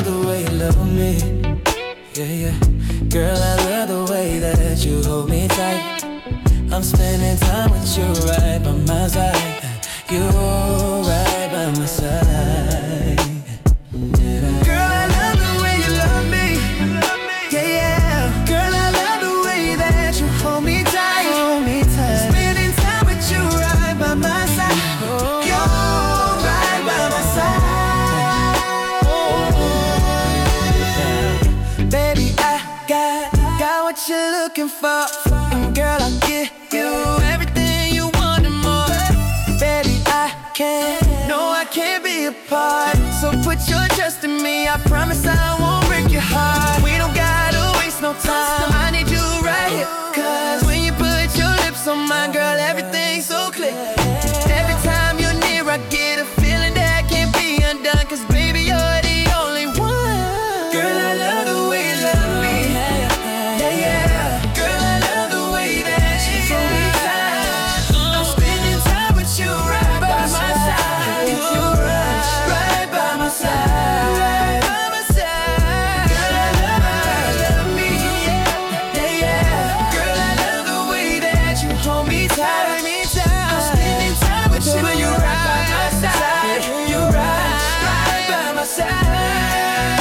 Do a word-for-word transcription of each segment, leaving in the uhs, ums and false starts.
love the way you love me. Yeah, yeah. Girl, I love the way that you hold me tight. I'm spending time with you right by my side. You right by my side. Girl, I love the way you love me. Yeah, yeah. Girl, I love the way that you hold me tight. Hold me tight. Spending time with you right by my side. You're right by my side. Baby, I got, got what you're looking for. And girl, I'll give you everything you want and more. Baby, I can't, no, I can't be apart. So put your trust in me, I promise I won't break your heart. We don't gotta waste no time, I need you right here. Cause when you put your lips on mine, girl, everything's so clear. Every time you're near, I get a feeling that can't be undone. Cause baby, you're the only one. Girl, I love the way you love me. Yeah, yeah. Girl, I love the way that you hold me tight. I'm spending time with you right by my side. You're right, right by my side. Right by my side. Girl, I love, I love me. Yeah, yeah. Girl, I love the way that you hold me tight. I'm spending time with you. You're right by my side. You're right, right by my side.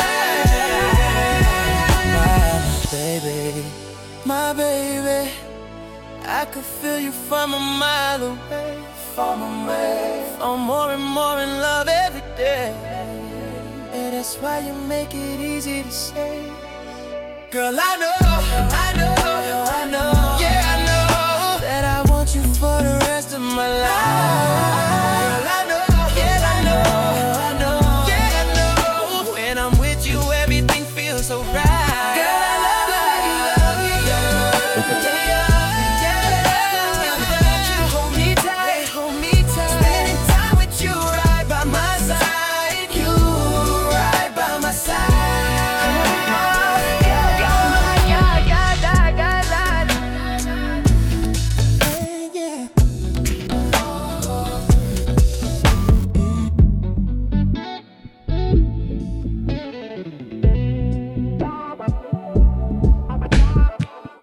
My baby, my baby, I could feel you from a mile away, from away, from more and more in love every day. And that's why you make it easy to say, girl, I know, I know, I know.